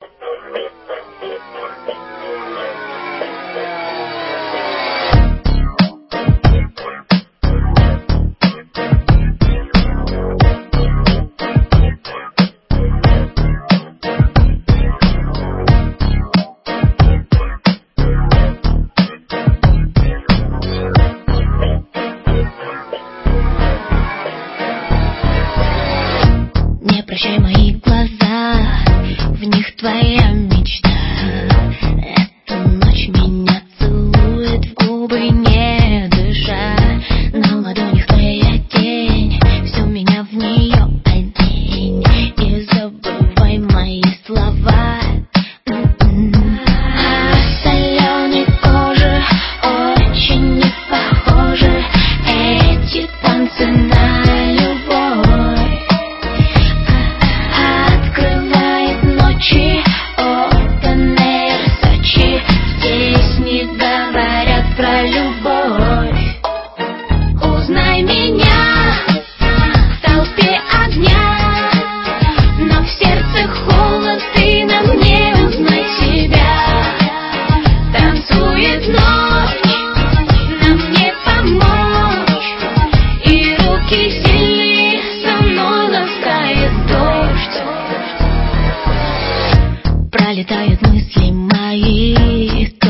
Не прощай мои глаза, в них твоя мечта. Эта ночь меня целует в губы, не дыша. На ладонях твоя тень, все меня в нее одень. И забывай мои слова. Соленой кожи очень не похожи эти танцы на любовь. Открывает ночи Open Air Сочи. Здесь не говорят про любовь. Узнай меня в толпе огня, но в сердце холод, и нам не узнать себя. Танцует ночь, нам не помочь, и руки сильнее, со мной ласкает дождь. Пролетают мысли мои.